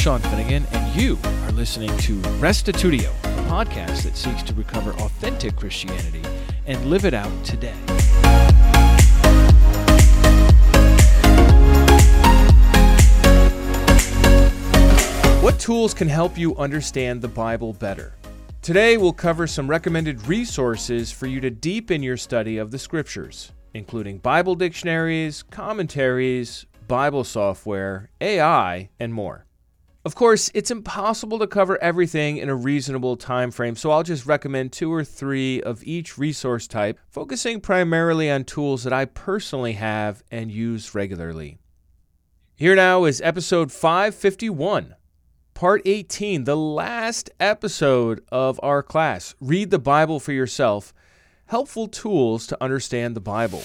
Sean Finnegan, and you are listening to Restitutio, a podcast that seeks to recover authentic Christianity and live it out today. What tools can help you understand the Bible better? Today, we'll cover some recommended resources for you to deepen your study of the Scriptures, including Bible dictionaries, commentaries, Bible software, AI, and more. Of course, it's impossible to cover everything in a reasonable time frame, so I'll just recommend 2 or 3 of each resource type, focusing primarily on tools that I personally have and use regularly. Here now is episode 551. Part 18, the last episode of our class, Read the Bible for Yourself, Helpful Tools to Understand the Bible.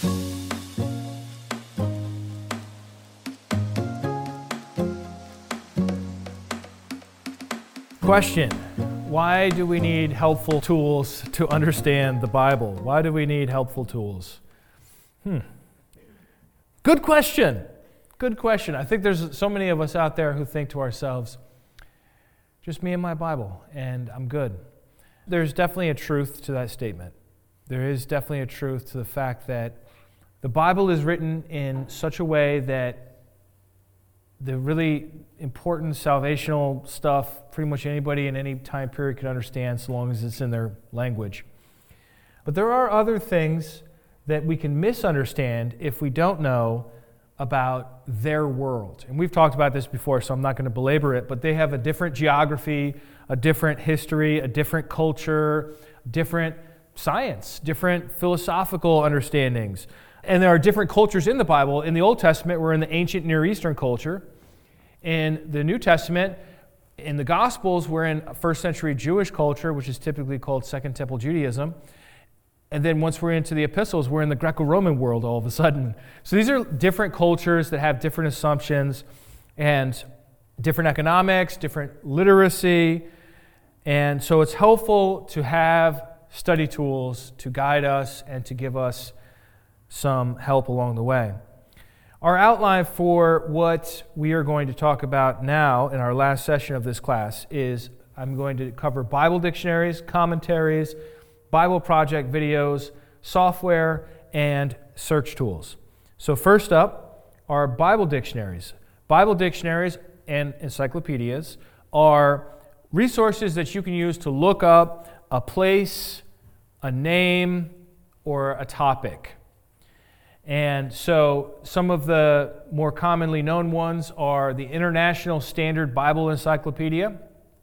Question: why do we need helpful tools to understand the Bible? Why do we need helpful tools? Good question. Good question. I think there's so many of us out there who think to ourselves, just me and my Bible, and I'm good. There's definitely a truth to that statement. There is definitely a truth to the fact that the Bible is written in such a way that the really important salvational stuff pretty much anybody in any time period can understand so long as it's in their language. But there are other things that we can misunderstand if we don't know about their world. And we've talked about this before, so I'm not going to belabor it, but they have a different geography, a different history, a different culture, different science, different philosophical understandings. And there are different cultures in the Bible. In the Old Testament, we're in the ancient Near Eastern culture. In the New Testament, in the Gospels, we're in first century Jewish culture, which is typically called Second Temple Judaism. And then once we're into the epistles, we're in the Greco-Roman world all of a sudden. So these are different cultures that have different assumptions and different economics, different literacy. And so it's helpful to have study tools to guide us and to give us some help along the way. Our outline for what we are going to talk about now in our last session of this class is I'm going to cover Bible dictionaries, commentaries, Bible project videos, software, and search tools. So first up are Bible dictionaries. Bible dictionaries and encyclopedias are resources that you can use to look up a place, a name, or a topic. And so some of the more commonly known ones are the International Standard Bible Encyclopedia.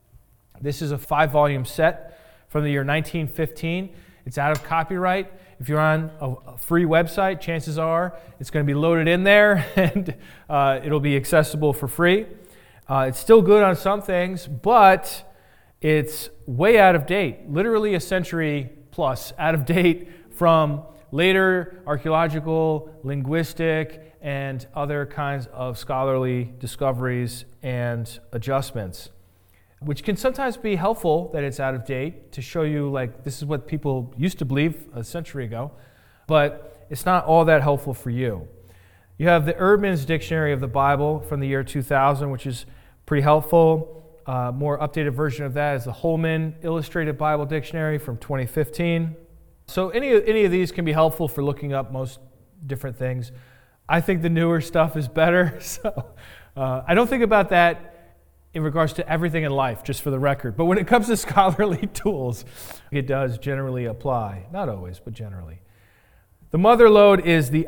This is a 5-volume set from the year 1915. It's out of copyright. If you're on a free website, chances are it's going to be loaded in there and it'll be accessible for free. It's still good on some things, but it's way out of date, literally a century plus out of date from later archaeological, linguistic, and other kinds of scholarly discoveries and adjustments, which can sometimes be helpful that it's out of date to show you, like, this is what people used to believe a century ago, but it's not all that helpful for you. You have the Eerdmans Dictionary of the Bible from the year 2000, which is pretty helpful. More updated version of that is the Holman Illustrated Bible Dictionary from 2015. So any of these can be helpful for looking up most different things. I think the newer stuff is better, so I don't think about that in regards to everything in life, just for the record. But when it comes to scholarly tools, it does generally apply. Not always, but generally. The mother lode is the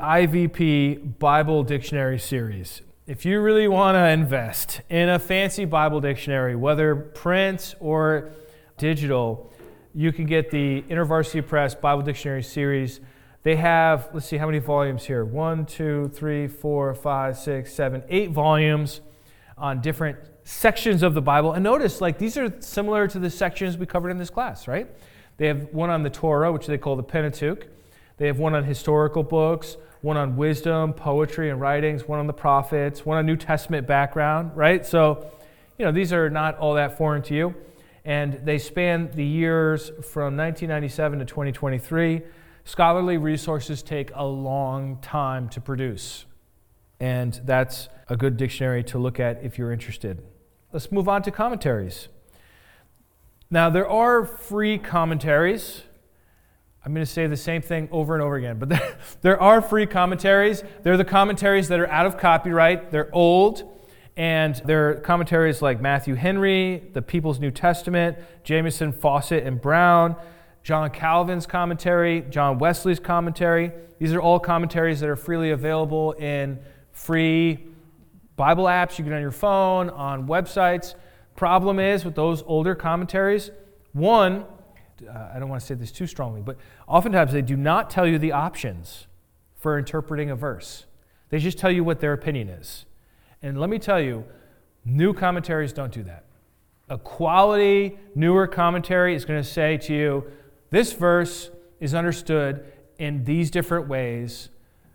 IVP Bible Dictionary Series. If you really want to invest in a fancy Bible dictionary, whether print or digital, you can get the InterVarsity Press Bible Dictionary Series. They have, let's see, how many volumes here? 1, 2, 3, 4, 5, 6, 7, 8 volumes on different sections of the Bible. And notice, like, these are similar to the sections we covered in this class, right? They have one on the Torah, which they call the Pentateuch. They have one on historical books, one on wisdom, poetry, and writings, one on the prophets, one on New Testament background, right? So, these are not all that foreign to you. And they span the years from 1997 to 2023. Scholarly resources take a long time to produce. And that's a good dictionary to look at if you're interested. let's move on to commentaries. Now, there are free commentaries. I'm going to say the same thing over and over again, but there are free commentaries. They're the commentaries that are out of copyright. They're old, and they're commentaries like Matthew Henry, the People's New Testament, Jamieson, Fawcett, and Brown, John Calvin's commentary, John Wesley's commentary. These are all commentaries that are freely available in free Bible apps you get on your phone, on websites. Problem is with those older commentaries, one, I don't want to say this too strongly, but oftentimes they do not tell you the options for interpreting a verse. They just tell you what their opinion is. And let me tell you, new commentaries don't do that. A quality, newer commentary is going to say to you, this verse is understood in these different ways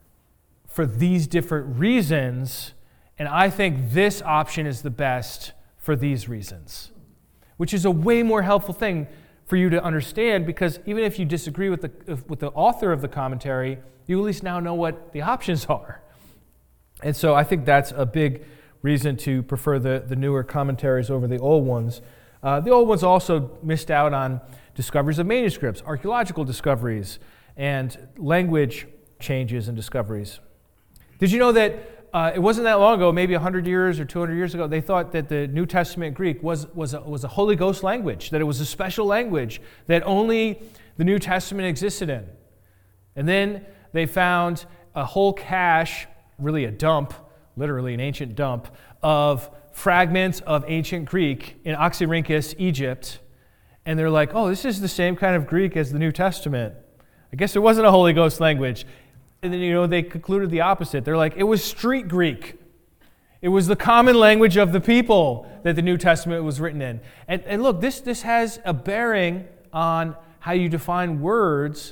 for these different reasons, and I think this option is the best for these reasons, which is a way more helpful thing for you to understand, because even if you disagree with the author of the commentary, you at least now know what the options are. And so I think that's a big reason to prefer the newer commentaries over the old ones. The old ones also missed out on discoveries of manuscripts, archaeological discoveries, and language changes and discoveries. Did you know that it wasn't that long ago, maybe 100 years or 200 years ago, they thought that the New Testament Greek was a Holy Ghost language, that it was a special language that only the New Testament existed in. And then they found a whole cache, really a dump, literally an ancient dump, of fragments of ancient Greek in Oxyrhynchus, Egypt. And they're like, oh, this is the same kind of Greek as the New Testament. I guess it wasn't a Holy Ghost language. And then, they concluded the opposite. They're like, it was street Greek. It was the common language of the people that the New Testament was written in. And look, this has a bearing on how you define words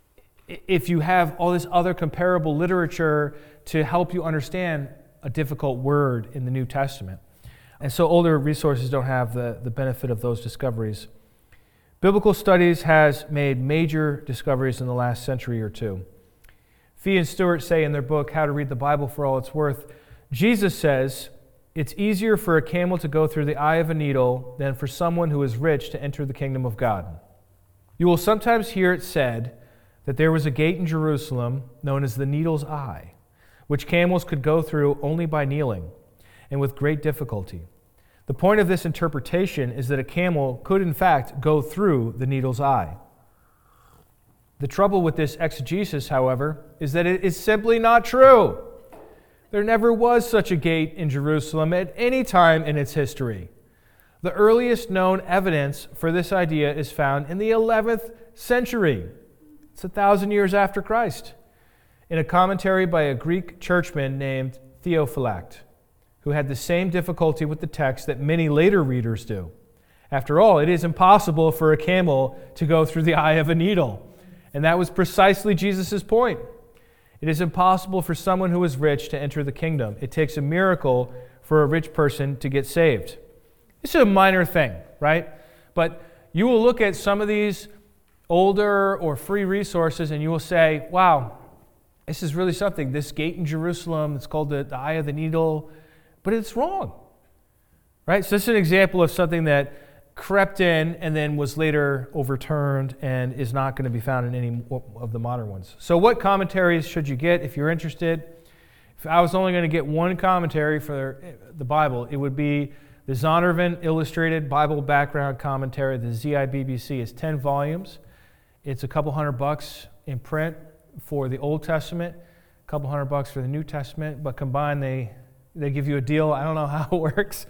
if you have all this other comparable literature to help you understand a difficult word in the New Testament. And so older resources don't have the benefit of those discoveries. Biblical Studies has made major discoveries in the last century or two. Fee and Stewart say in their book, How to Read the Bible for All It's Worth, Jesus says, it's easier for a camel to go through the eye of a needle than for someone who is rich to enter the kingdom of God. You will sometimes hear it said that there was a gate in Jerusalem known as the Needle's Eye, which camels could go through only by kneeling and with great difficulty. The point of this interpretation is that a camel could in fact go through the needle's eye. The trouble with this exegesis, however, is that it is simply not true. There never was such a gate in Jerusalem at any time in its history. The earliest known evidence for this idea is found in the 11th century. It's 1,000 years after Christ, in a commentary by a Greek churchman named Theophylact, who had the same difficulty with the text that many later readers do. After all, it is impossible for a camel to go through the eye of a needle. And that was precisely Jesus' point. It is impossible for someone who is rich to enter the kingdom. It takes a miracle for a rich person to get saved. This is a minor thing, right? But you will look at some of these older or free resources and you will say, wow, this is really something. This gate in Jerusalem, it's called the eye of the needle, but it's wrong, right? So this is an example of something that crept in and then was later overturned and is not going to be found in any of the modern ones. So what commentaries should you get if you're interested? If I was only going to get one commentary for the Bible, it would be the Zondervan Illustrated Bible Background Commentary, the ZIBBC. It's 10 volumes. It's a couple $100 in print for the Old Testament, a couple $100 for the New Testament, but combined they give you a deal. I don't know how it works.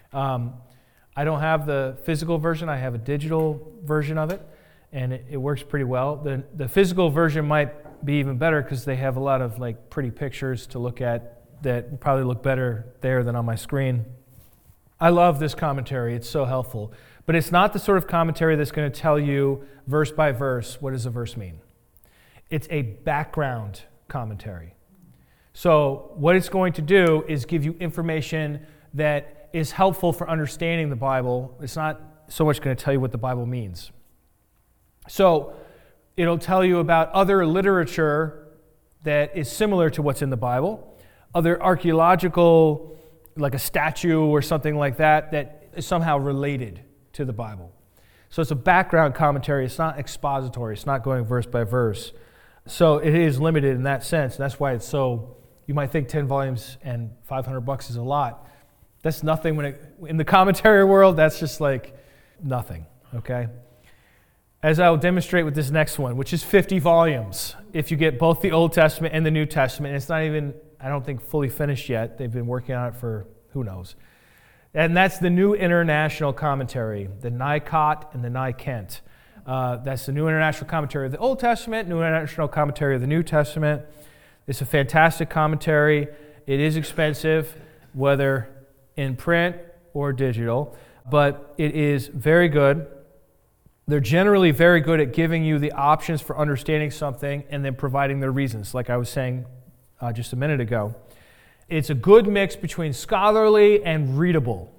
I don't have the physical version. I have a digital version of it, and it works pretty well. The physical version might be even better because they have a lot of pretty pictures to look at that probably look better there than on my screen. I love this commentary. It's so helpful. But it's not the sort of commentary that's going to tell you verse by verse what does a verse mean. It's a background commentary. So what it's going to do is give you information that is helpful for understanding the Bible. It's not so much going to tell you what the Bible means. So it'll tell you about other literature that is similar to what's in the Bible, other archaeological like a statue or something like that, that is somehow related to the Bible. So it's a background commentary. It's not expository. It's not going verse by verse. So it is limited in that sense. And that's why it's so, you might think 10 volumes and $500 is a lot. That's nothing in the commentary world, that's just like nothing, okay? As I will demonstrate with this next one, which is 50 volumes, if you get both the Old Testament and the New Testament. And it's not even, I don't think, fully finished yet. They've been working on it for who knows. And that's the New International Commentary, the Nikot and the Nikent. That's the New International Commentary of the Old Testament, New International Commentary of the New Testament. It's a fantastic commentary. It is expensive, whether in print or digital, but it is very good. They're generally very good at giving you the options for understanding something and then providing their reasons, like I was saying just a minute ago. It's a good mix between scholarly and readable,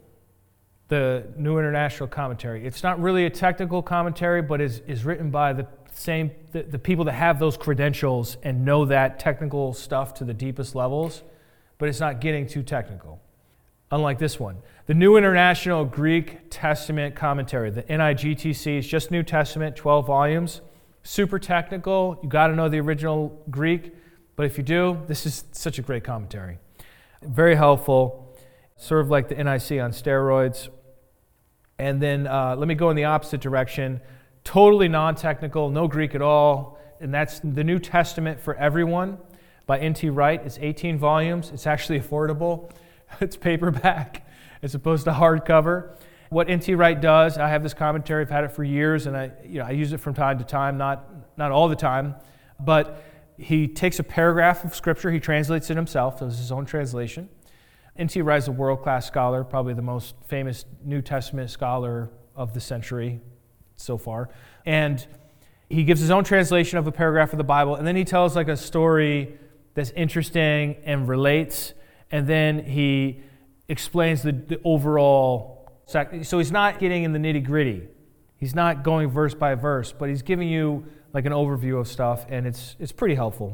the New International Commentary. It's not really a technical commentary, but is written by the people that have those credentials and know that technical stuff to the deepest levels, but it's not getting too technical. Unlike this one. The New International Greek Testament Commentary, the NIGTC, is just New Testament, 12 volumes. Super technical. You got to know the original Greek, but if you do, this is such a great commentary. Very helpful, sort of like the NIC on steroids. And then let me go in the opposite direction. Totally non-technical, no Greek at all, and that's the New Testament for Everyone by N.T. Wright. It's 18 volumes. It's actually affordable. It's paperback as opposed to hardcover. What N.T. Wright does, I have this commentary, I've had it for years, and I use it from time to time, not all the time, but he takes a paragraph of Scripture, he translates it himself, so this is his own translation. N.T. Wright is a world-class scholar, probably the most famous New Testament scholar of the century so far. And he gives his own translation of a paragraph of the Bible, and then he tells like a story that's interesting and relates, and then he explains the overall. So he's not getting in the nitty-gritty. He's not going verse by verse, but he's giving you like an overview of stuff, and it's pretty helpful.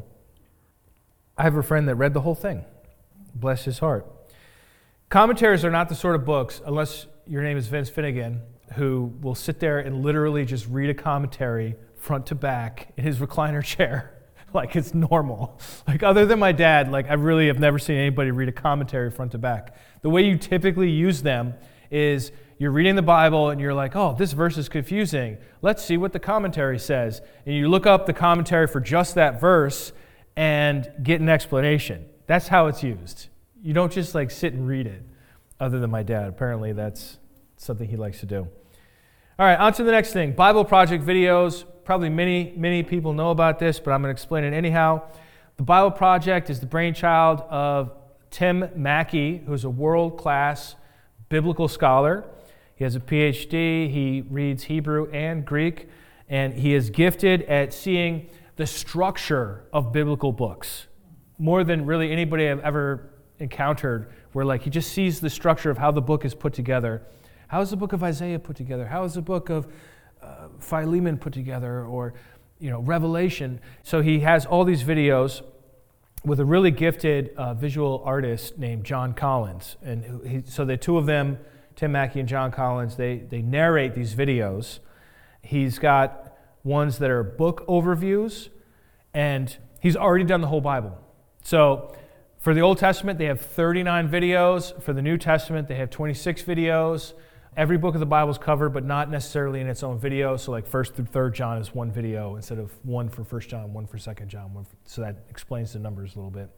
I have a friend that read the whole thing. Bless his heart. Commentaries are not the sort of books, unless your name is Vince Finnegan, who will sit there and literally just read a commentary front to back in his recliner chair like it's normal. Like other than my dad, like I really have never seen anybody read a commentary front to back. The way you typically use them is you're reading the Bible and you're like, oh, this verse is confusing. Let's see what the commentary says. And you look up the commentary for just that verse and get an explanation. That's how it's used. You don't just like sit and read it, other than my dad. Apparently that's something he likes to do. All right, on to the next thing. Bible Project videos. Probably many people know about this, but I'm going to explain it anyhow. The Bible Project is the brainchild of Tim Mackie, who's a world-class biblical scholar. He has a PhD, he reads Hebrew and Greek, and he is gifted at seeing the structure of biblical books, more than really anybody I've ever encountered, where like he just sees the structure of how the book is put together. How is the book of Isaiah put together? How is the book of Philemon put together, or Revelation? So he has all these videos with a really gifted visual artist named John Collins, and so the two of them, Tim Mackie and John Collins, they narrate these videos. He's got ones that are book overviews, and he's already done the whole Bible. So for the Old Testament, they have 39 videos. For the New Testament, they have 26 videos. Every book of the Bible is covered, but not necessarily in its own video. So like 1st through 3rd John is one video instead of one for 1 John, one for 2 John. So that explains the numbers a little bit.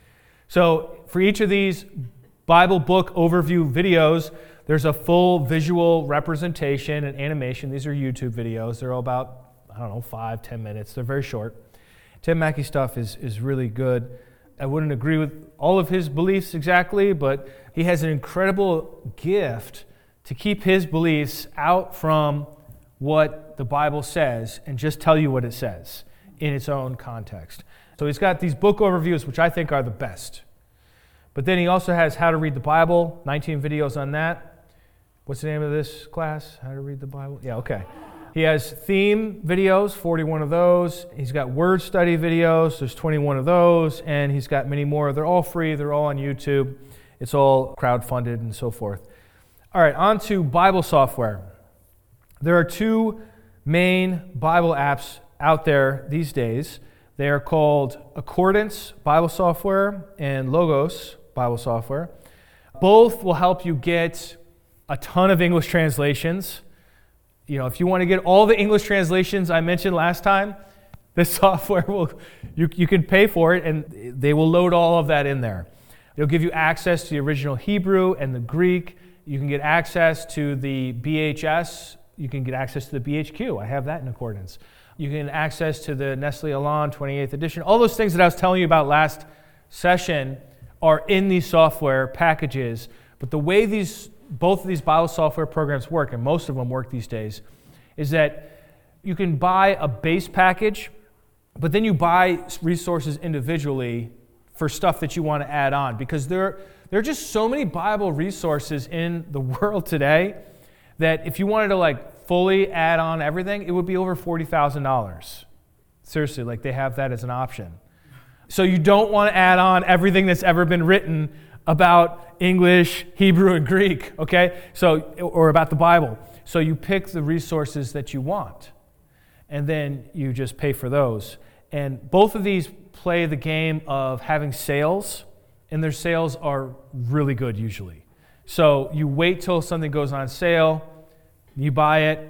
So for each of these Bible book overview videos, there's a full visual representation and animation. These are YouTube videos. They're all about, 5-10 minutes. They're very short. Tim Mackie's stuff is really good. I wouldn't agree with all of his beliefs exactly, but he has an incredible gift to keep his beliefs out from what the Bible says and just tell you what it says in its own context. So he's got these book overviews, which I think are the best. But then he also has How to Read the Bible, 19 videos on that. What's the name of this class? How to Read the Bible? Yeah, okay. He has theme videos, 41 of those. He's got word study videos, there's 21 of those, and he's got many more. They're all free, they're all on YouTube. It's all crowdfunded and so forth. All right, on to Bible software. There are two main Bible apps out there these days. They are called Accordance Bible Software and Logos Bible Software. Both will help you get a ton of English translations. If you want to get all the English translations I mentioned last time, this software you can pay for it, and they will load all of that in there. It'll give you access to the original Hebrew and the Greek. You can get access to the BHS. You can get access to the BHQ. I have that in Accordance. You can access to the Nestle Aland 28th edition. All those things that I was telling you about last session are in these software packages. But the way both of these Bible software programs work, and most of them work these days, is that you can buy a base package, but then you buy resources individually for stuff that you want to add on. Because there are just so many Bible resources in the world today that if you wanted to fully add on everything, it would be over $40,000. Seriously, they have that as an option. So you don't want to add on everything that's ever been written about English, Hebrew, and Greek, okay? Or about the Bible. So you pick the resources that you want, and then you just pay for those. And both of these play the game of having sales, and their sales are really good usually. So you wait till something goes on sale, you buy it,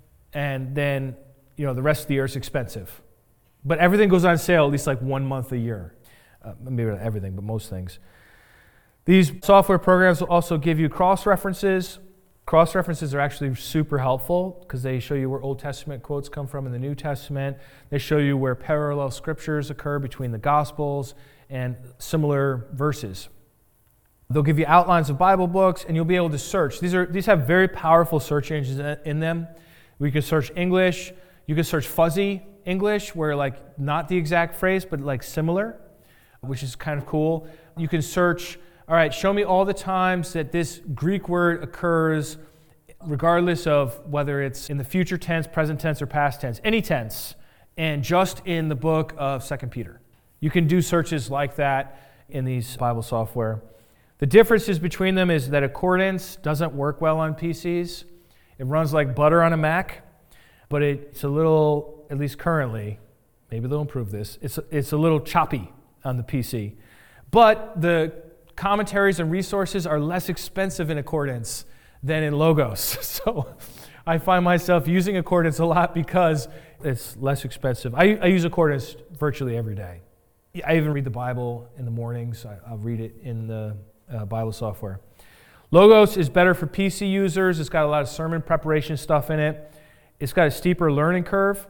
and then the rest of the year is expensive. But everything goes on sale at least 1 month a year. Maybe not everything, but most things. These software programs will also give you cross-references. Cross-references are actually super helpful because they show you where Old Testament quotes come from in the New Testament. They show you where parallel scriptures occur between the Gospels and similar verses. They'll give you outlines of Bible books, and you'll be able to search. These have very powerful search engines in them. We can search English. You can search fuzzy English, where not the exact phrase, but similar, which is kind of cool. You can search, all right, show me all the times that this Greek word occurs, regardless of whether it's in the future tense, present tense, or past tense, any tense, and just in the book of 2 Peter. You can do searches like that in these Bible software. The differences between them is that Accordance doesn't work well on PCs. It runs like butter on a Mac, but it's a little, at least currently, maybe they'll improve this, it's a little choppy on the PC. But the commentaries and resources are less expensive in Accordance than in Logos. So I find myself using Accordance a lot because it's less expensive. I use Accordance virtually every day. I even read the Bible in the mornings. I'll read it in the Bible software. Logos is better for PC users. It's got a lot of sermon preparation stuff in it. It's got a steeper learning curve.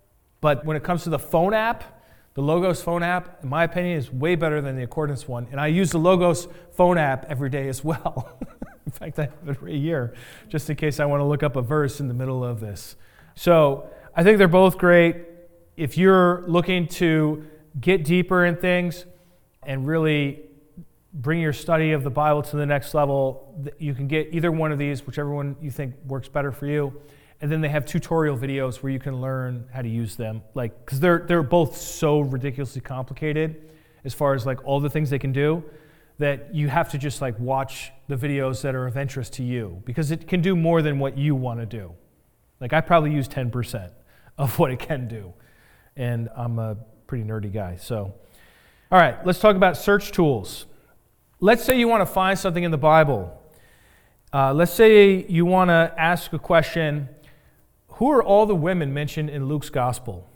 But when it comes to the phone app, the Logos phone app, in my opinion, is way better than the Accordance one. And I use the Logos phone app every day as well. In fact, I have it every year, just in case I want to look up a verse in the middle of this. So I think they're both great. If you're looking to get deeper in things and really bring your study of the Bible to the next level, you can get either one of these, whichever one you think works better for you. And then they have tutorial videos where you can learn how to use them, because they're both so ridiculously complicated as far as all the things they can do, that you have to just watch the videos that are of interest to you, because it can do more than what you want to do. I probably use 10% of what it can do, and I'm a pretty nerdy guy. So, all right, let's talk about search tools. Let's say you want to find something in the Bible. Let's say you want to ask a question, who are all the women mentioned in Luke's gospel?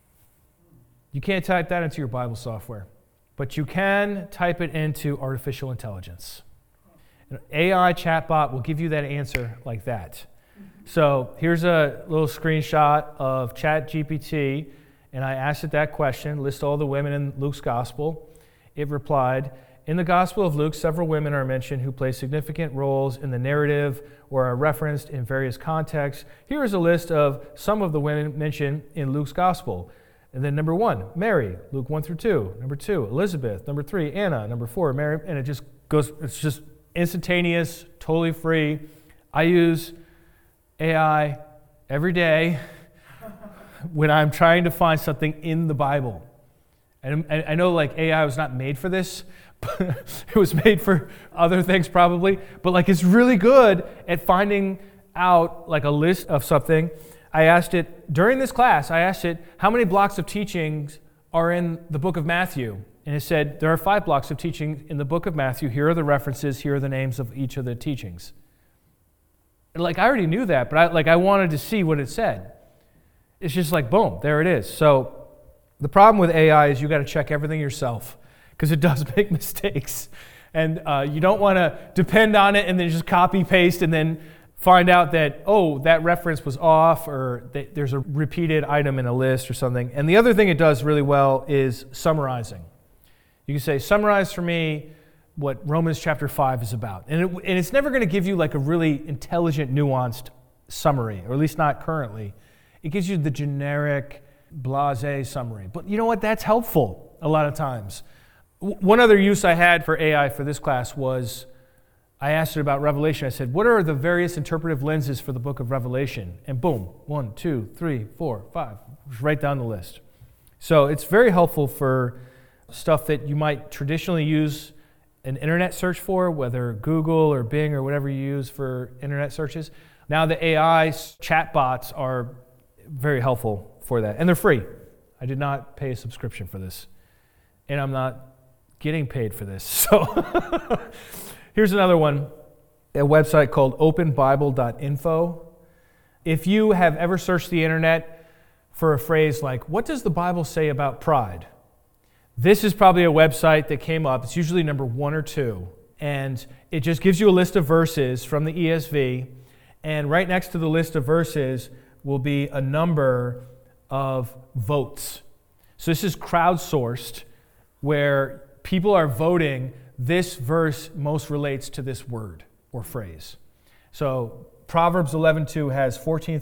You can't type that into your Bible software, but you can type it into artificial intelligence. An AI chatbot will give you that answer like that. So here's a little screenshot of ChatGPT, and I asked it that question, list all the women in Luke's gospel. It replied, in the Gospel of Luke, several women are mentioned who play significant roles in the narrative or are referenced in various contexts. Here is a list of some of the women mentioned in Luke's Gospel. And then number 1, Mary, Luke 1 through 2. Number 2, Elizabeth. Number 3, Anna. Number 4, Mary. And it just goes, it's just instantaneous, totally free. I use AI every day when I'm trying to find something in the Bible. And I know AI was not made for this, It was made for other things probably, but like it's really good at finding out like a list of something. I asked it, during this class, how many blocks of teachings are in the book of Matthew? And it said, there are 5 blocks of teaching in the book of Matthew. Here are the references. Here are the names of each of the teachings. And like, I already knew that, but I wanted to see what it said. It's just like, boom, there it is. So the problem with AI is you got to check everything yourself because it does make mistakes. And you don't want to depend on it and then just copy paste and then find out that, oh, that reference was off or there's a repeated item in a list or something. And the other thing it does really well is summarizing. You can say, summarize for me what Romans chapter 5 is about. And it's never going to give you like a really intelligent, nuanced summary, or at least not currently. It gives you the generic, blasé summary. But you know what? That's helpful a lot of times. One other use I had for AI for this class was I asked it about Revelation. I said, what are the various interpretive lenses for the book of Revelation? And boom, 1, 2, 3, 4, 5, right down the list. So it's very helpful for stuff that you might traditionally use an internet search for, whether Google or Bing or whatever you use for internet searches. Now the AI chatbots are very helpful for that, and they're free. I did not pay a subscription for this, and I'm not getting paid for this. So here's another one, a website called openbible.info. If you have ever searched the internet for a phrase like, what does the Bible say about pride? This is probably a website that came up. It's usually number 1 or 2. And it just gives you a list of verses from the ESV. And right next to the list of verses will be a number of votes. So this is crowdsourced, where people are voting, this verse most relates to this word or phrase. So Proverbs 11:2 has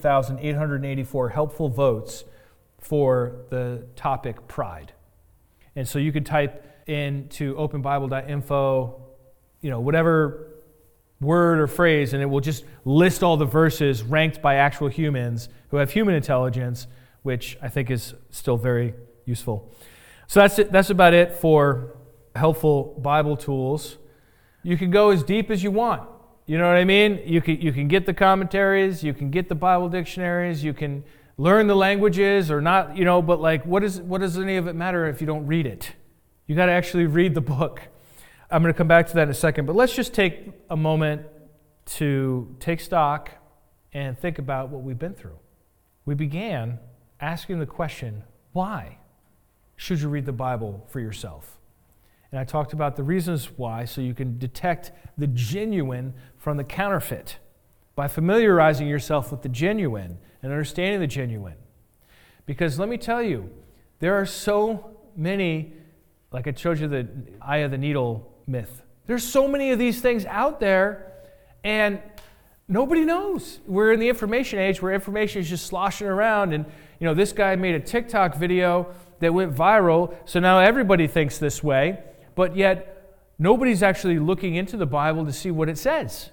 14,884 helpful votes for the topic pride. And so you could type into openbible.info, whatever word or phrase, and it will just list all the verses ranked by actual humans who have human intelligence, which I think is still very useful. So that's it. That's about it for helpful Bible tools. You can go as deep as you want. You know what I mean? You can get the commentaries, you can get the Bible dictionaries, you can learn the languages or not, but like what does any of it matter if you don't read it? You got to actually read the book. I'm going to come back to that in a second, but let's just take a moment to take stock and think about what we've been through. We began asking the question, why should you read the Bible for yourself? And I talked about the reasons why, so you can detect the genuine from the counterfeit by familiarizing yourself with the genuine and understanding the genuine. Because let me tell you, there are so many, like I showed you the eye of the needle myth. There's so many of these things out there, and nobody knows. We're in the information age where information is just sloshing around, and this guy made a TikTok video that went viral, so now everybody thinks this way, but yet nobody's actually looking into the Bible to see what it says.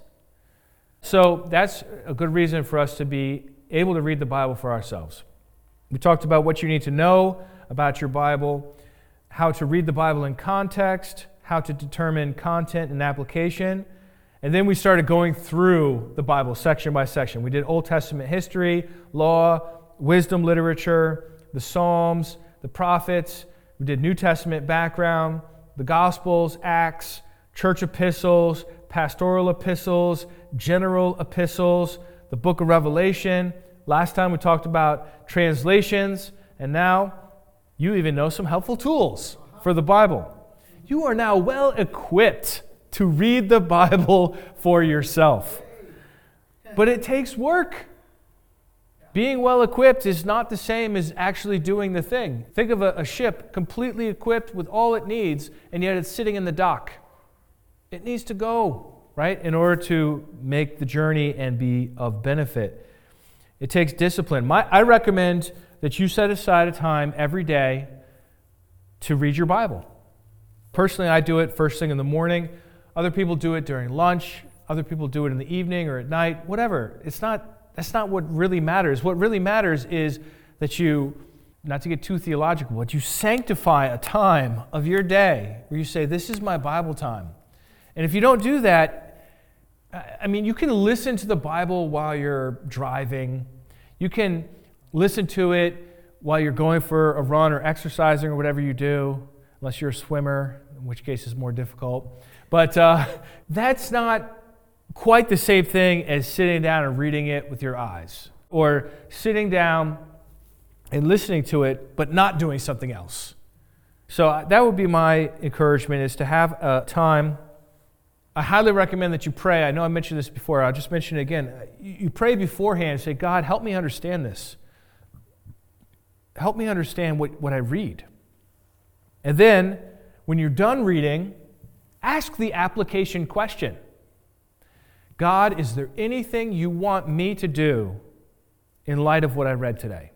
So that's a good reason for us to be able to read the Bible for ourselves. We talked about what you need to know about your Bible, how to read the Bible in context, how to determine content and application, and then we started going through the Bible section by section. We did Old Testament history, law, wisdom literature, the Psalms, the prophets. We did New Testament background, the Gospels, Acts, church epistles, pastoral epistles, general epistles, the book of Revelation. Last time we talked about translations, and now you even know some helpful tools for the Bible. You are now well equipped to read the Bible for yourself. But it takes work. Being well equipped is not the same as actually doing the thing. Think of a ship completely equipped with all it needs, and yet it's sitting in the dock. It needs to go, right, in order to make the journey and be of benefit. It takes discipline. I recommend that you set aside a time every day to read your Bible. Personally, I do it first thing in the morning. Other people do it during lunch. Other people do it in the evening or at night, whatever. That's not what really matters. What really matters is that you not to get too theological, but you sanctify a time of your day where you say, this is my Bible time. And if you don't do that, you can listen to the Bible while you're driving. You can listen to it while you're going for a run or exercising or whatever you do, unless you're a swimmer, in which case it's more difficult. But that's not quite the same thing as sitting down and reading it with your eyes, or sitting down and listening to it but not doing something else. So that would be my encouragement, is to have a time. I highly recommend that you pray. I know I mentioned this before. I'll just mention it again. You pray beforehand and say, God, help me understand this. Help me understand what I read. And then, when you're done reading, ask the application question. God, is there anything you want me to do in light of what I read today?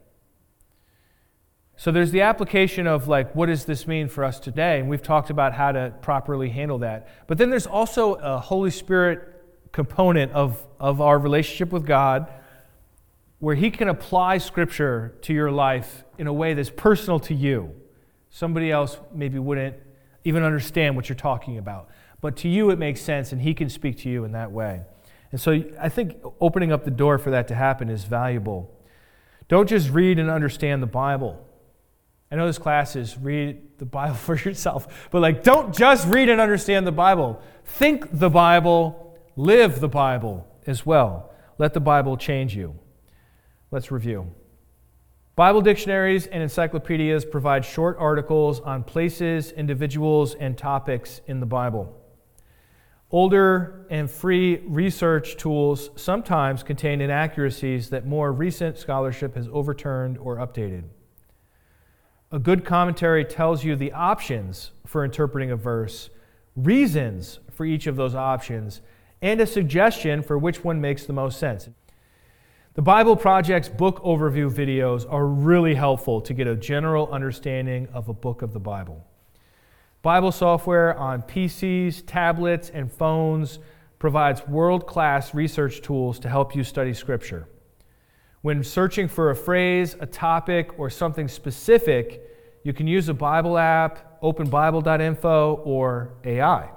So there's the application of, what does this mean for us today? And we've talked about how to properly handle that. But then there's also a Holy Spirit component of our relationship with God, where He can apply Scripture to your life in a way that's personal to you. Somebody else maybe wouldn't even understand what you're talking about. But to you it makes sense, and He can speak to you in that way. And so I think opening up the door for that to happen is valuable. Don't just read and understand the Bible. I know this class is read the Bible for yourself, but don't just read and understand the Bible. Think the Bible, live the Bible as well. Let the Bible change you. Let's review. Bible dictionaries and encyclopedias provide short articles on places, individuals, and topics in the Bible. Older and free research tools sometimes contain inaccuracies that more recent scholarship has overturned or updated. A good commentary tells you the options for interpreting a verse, reasons for each of those options, and a suggestion for which one makes the most sense. The Bible Project's book overview videos are really helpful to get a general understanding of a book of the Bible. Bible software on PCs, tablets, and phones provides world-class research tools to help you study Scripture. When searching for a phrase, a topic, or something specific, you can use a Bible app, openbible.info, or AI.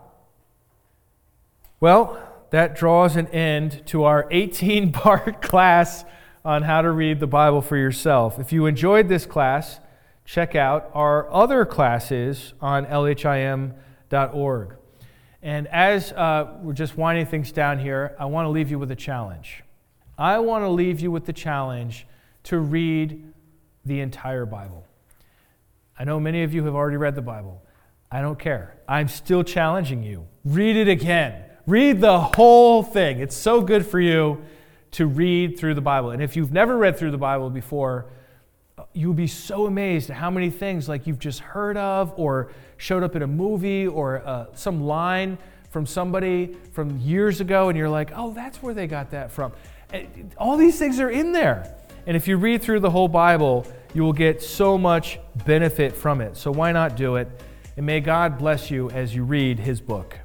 Well, that draws an end to our 18-part class on how to read the Bible for yourself. If you enjoyed this class, check out our other classes on lhim.org. And as we're just winding things down here, I want to leave you with a challenge. I want to leave you with the challenge to read the entire Bible. I know many of you have already read the Bible. I don't care. I'm still challenging you. Read it again. Read the whole thing. It's so good for you to read through the Bible. And if you've never read through the Bible before, you'll be so amazed at how many things you've just heard of or showed up in a movie or some line from somebody from years ago, and you're like, oh, that's where they got that from. And all these things are in there. And if you read through the whole Bible, you will get so much benefit from it. So why not do it? And may God bless you as you read His book.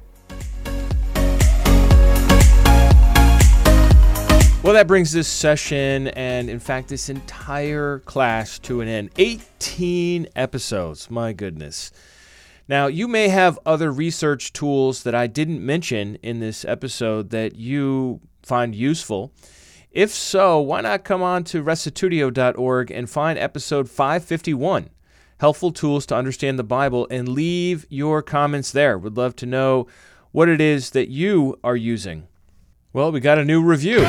Well, that brings this session and, in fact, this entire class to an end. 18 episodes. My goodness. Now, you may have other research tools that I didn't mention in this episode that you find useful. If so, why not come on to restitutio.org and find episode 551, Helpful Tools to Understand the Bible, and leave your comments there. Would love to know what it is that you are using. Well, we got a new review.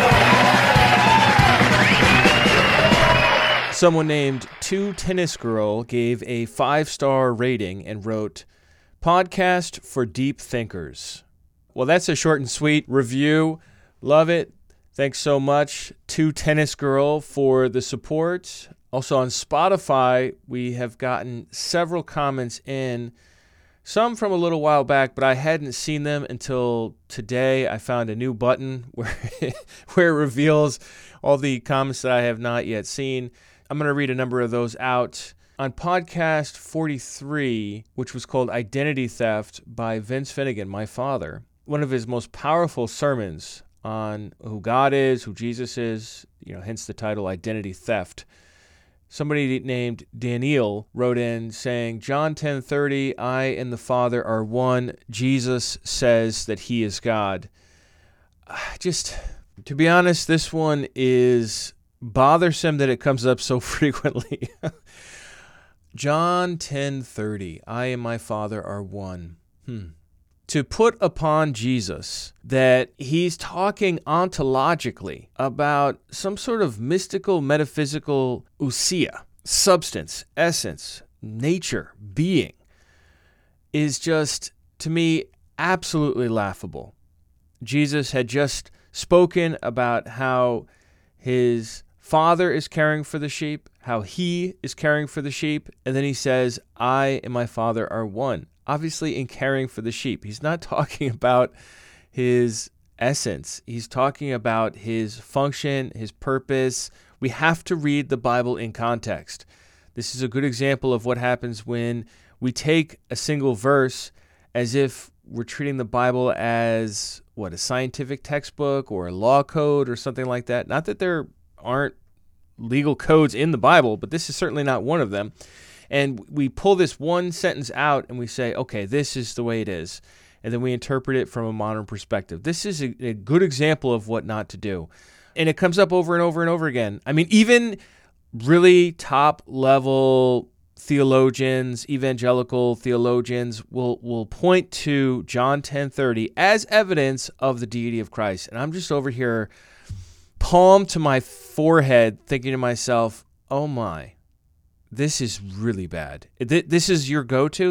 Someone named 2 Tennis Girl gave a 5-star rating and wrote, "Podcast for deep thinkers." Well, that's a short and sweet review. Love it. Thanks so much to Tennis Girl for the support. Also on Spotify, we have gotten several comments in, some from a little while back, but I hadn't seen them until today. I found a new button where it reveals all the comments that I have not yet seen. I'm going to read a number of those out. On podcast 43, which was called Identity Theft by Vince Finnegan, my father, one of his most powerful sermons on who God is, who Jesus is, hence the title Identity Theft. Somebody named Daniel wrote in saying, John 10:30, I and the Father are one. Jesus says that he is God. Just, to be honest, this one is bothersome that it comes up so frequently. John 10:30, I and my Father are one. To put upon Jesus that he's talking ontologically about some sort of mystical, metaphysical ousia, substance, essence, nature, being, is just, to me, absolutely laughable. Jesus had just spoken about how his Father is caring for the sheep, how he is caring for the sheep, and then he says, I and my Father are one. Obviously, in caring for the sheep, he's not talking about his essence. He's talking about his function, his purpose. We have to read the Bible in context. This is a good example of what happens when we take a single verse as if we're treating the Bible as, a scientific textbook or a law code or something like that. Not that there aren't legal codes in the Bible, but this is certainly not one of them. And we pull this one sentence out and we say, okay, this is the way it is. And then we interpret it from a modern perspective. This is a good example of what not to do. And it comes up over and over and over again. I mean, even really top-level theologians, evangelical theologians will point to John 10:30 as evidence of the deity of Christ. And I'm just over here, palm to my forehead, thinking to myself, oh my, this is really bad. This is your go-to?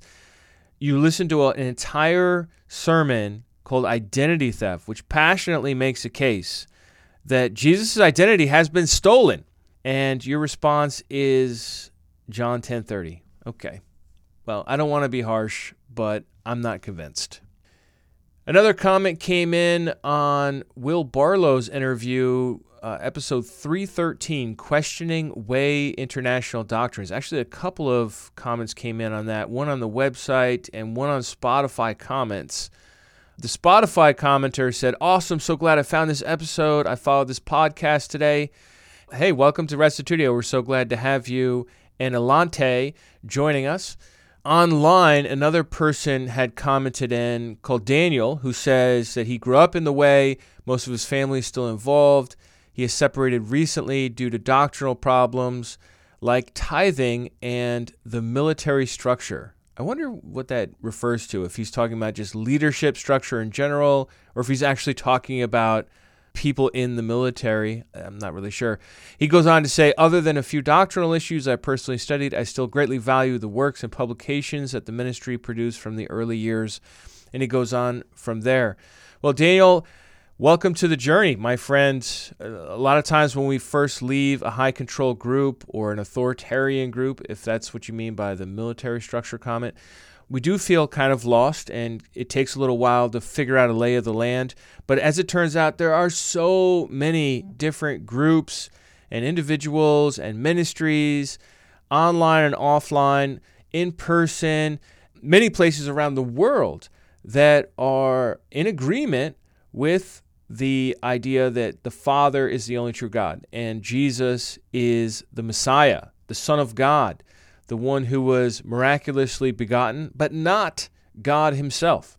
You listen to an entire sermon called Identity Theft, which passionately makes a case that Jesus' identity has been stolen. And your response is John 10:30. Okay. Well, I don't want to be harsh, but I'm not convinced. Another comment came in on Will Barlow's interview, episode 313, Questioning Way International Doctrines. Actually, a couple of comments came in on that, one on the website and one on Spotify comments. The Spotify commenter said, awesome, so glad I found this episode. I followed this podcast today. Hey, welcome to Restitutio. We're so glad to have you and Alante joining us. Online, another person had commented in called Daniel, who says that he grew up in the way. Most of his family is still involved. He is separated recently due to doctrinal problems like tithing and the military structure. I wonder what that refers to, if he's talking about just leadership structure in general, or if he's actually talking about people in the military. I'm not really sure. He goes on to say, other than a few doctrinal issues I personally studied, I still greatly value the works and publications that the ministry produced from the early years. And he goes on from there. Well, Daniel, welcome to the journey, my friend. A lot of times when we first leave a high control group or an authoritarian group, if that's what you mean by the military structure comment, we do feel kind of lost, and it takes a little while to figure out a lay of the land. But as it turns out, there are so many different groups and individuals and ministries, online and offline, in person, many places around the world that are in agreement with the idea that the Father is the only true God and Jesus is the Messiah, the Son of God, the one who was miraculously begotten, but not God himself.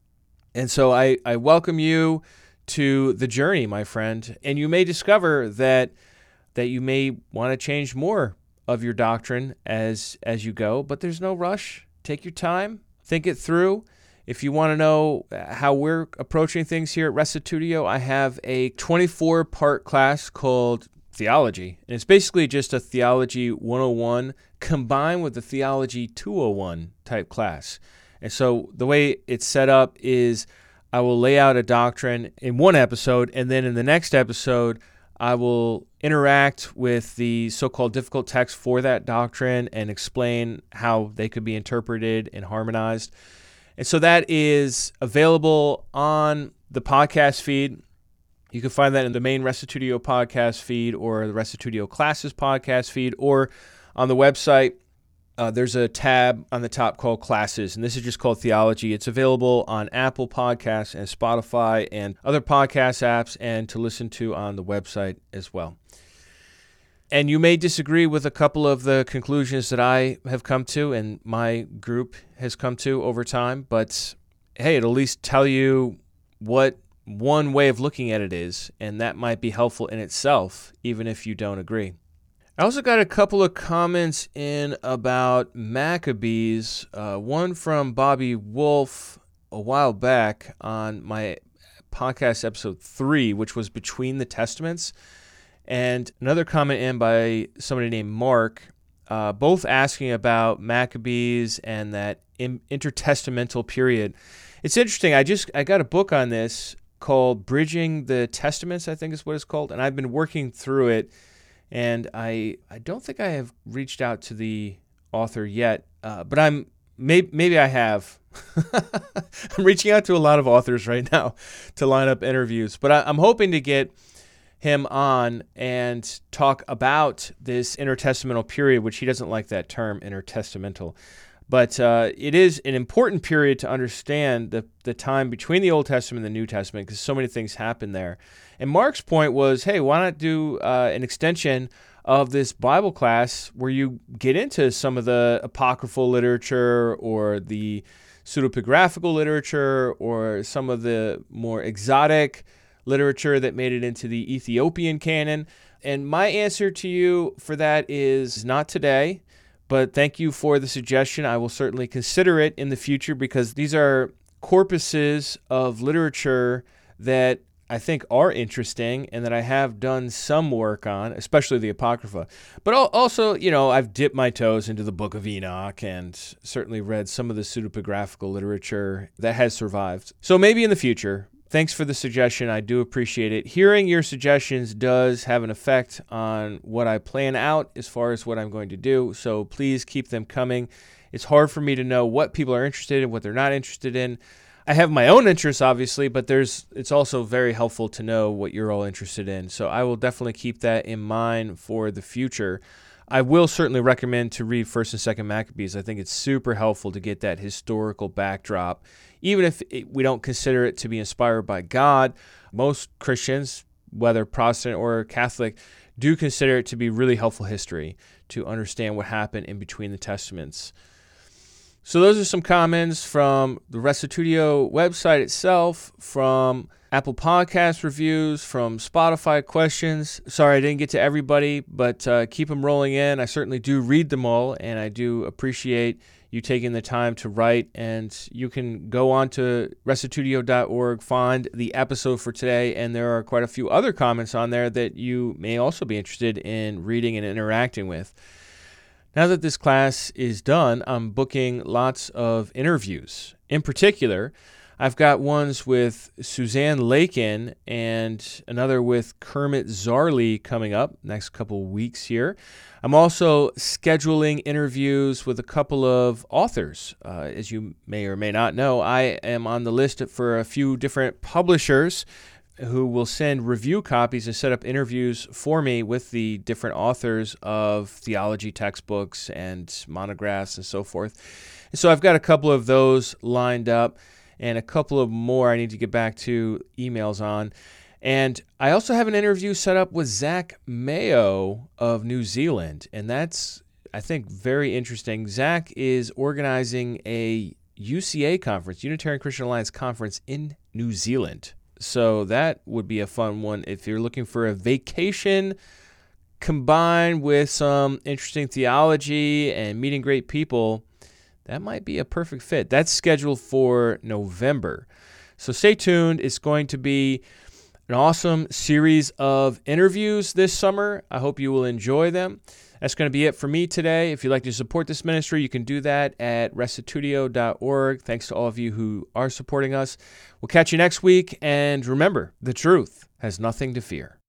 And so I welcome you to the journey, my friend, and you may discover that you may want to change more of your doctrine as you go, but there's no rush. Take your time, think it through. If you want to know how we're approaching things here at Restitutio, I have a 24-part class called Theology. And it's basically just a Theology 101 combined with a Theology 201 type class. And so the way it's set up is I will lay out a doctrine in one episode, and then in the next episode, I will interact with the so-called difficult text for that doctrine and explain how they could be interpreted and harmonized. And so that is available on the podcast feed. You can find that in the main Restitutio podcast feed or the Restitutio Classes podcast feed, or on the website. There's a tab on the top called Classes, and this is just called Theology. It's available on Apple Podcasts and Spotify and other podcast apps, and to listen to on the website as well. And you may disagree with a couple of the conclusions that I have come to and my group has come to over time, but hey, it'll at least tell you what one way of looking at it is, and that might be helpful in itself, even if you don't agree. I also got a couple of comments in about Maccabees, one from Bobby Wolf a while back on my podcast episode 3, which was Between the Testaments, and another comment in by somebody named Mark, both asking about Maccabees and that intertestamental period. It's interesting. I got a book on this called Bridging the Testaments, I think is what it's called, and I've been working through it, and I don't think I have reached out to the author yet, but maybe I have. I'm reaching out to a lot of authors right now to line up interviews, but I'm hoping to get him on and talk about this intertestamental period, which he doesn't like that term, intertestamental. But it is an important period to understand the time between the Old Testament and the New Testament, because so many things happen there. And Mark's point was, hey, why not do an extension of this Bible class where you get into some of the apocryphal literature or the pseudepigraphical literature or some of the more exotic literature that made it into the Ethiopian canon. And my answer to you for that is not today, but thank you for the suggestion. I will certainly consider it in the future, because these are corpuses of literature that I think are interesting and that I have done some work on, especially the Apocrypha. But also, I've dipped my toes into the Book of Enoch and certainly read some of the pseudepigraphical literature that has survived. So maybe in the future. Thanks for the suggestion. I do appreciate it. Hearing your suggestions does have an effect on what I plan out as far as what I'm going to do, so please keep them coming. It's hard for me to know what people are interested in, what they're not interested in. I have my own interests, obviously, but it's also very helpful to know what you're all interested in. So I will definitely keep that in mind for the future. I will certainly recommend to read 1st and 2nd Maccabees. I think it's super helpful to get that historical backdrop. Even if we don't consider it to be inspired by God, most Christians, whether Protestant or Catholic, do consider it to be really helpful history to understand what happened in between the Testaments. So those are some comments from the Restitutio website itself, from Apple Podcast reviews, from Spotify questions. Sorry I didn't get to everybody, but keep them rolling in. I certainly do read them all, and I do appreciate you taking the time to write. And you can go on to restitutio.org, find the episode for today, and there are quite a few other comments on there that you may also be interested in reading and interacting with. Now that this class is done, I'm booking lots of interviews. In particular, I've got ones with Suzanne Lakin and another with Kermit Zarley coming up next couple weeks here. I'm also scheduling interviews with a couple of authors. As you may or may not know, I am on the list for a few different publishers who will send review copies and set up interviews for me with the different authors of theology textbooks and monographs and so forth. And so I've got a couple of those lined up and a couple of more I need to get back to emails on. And I also have an interview set up with Zach Mayo of New Zealand, and that's, I think, very interesting. Zach is organizing a UCA conference, Unitarian Christian Alliance conference in New Zealand. So that would be a fun one if you're looking for a vacation combined with some interesting theology and meeting great people. That might be a perfect fit. That's scheduled for November. So stay tuned. It's going to be an awesome series of interviews this summer. I hope you will enjoy them. That's going to be it for me today. If you'd like to support this ministry, you can do that at restitutio.org. Thanks to all of you who are supporting us. We'll catch you next week. And remember, the truth has nothing to fear.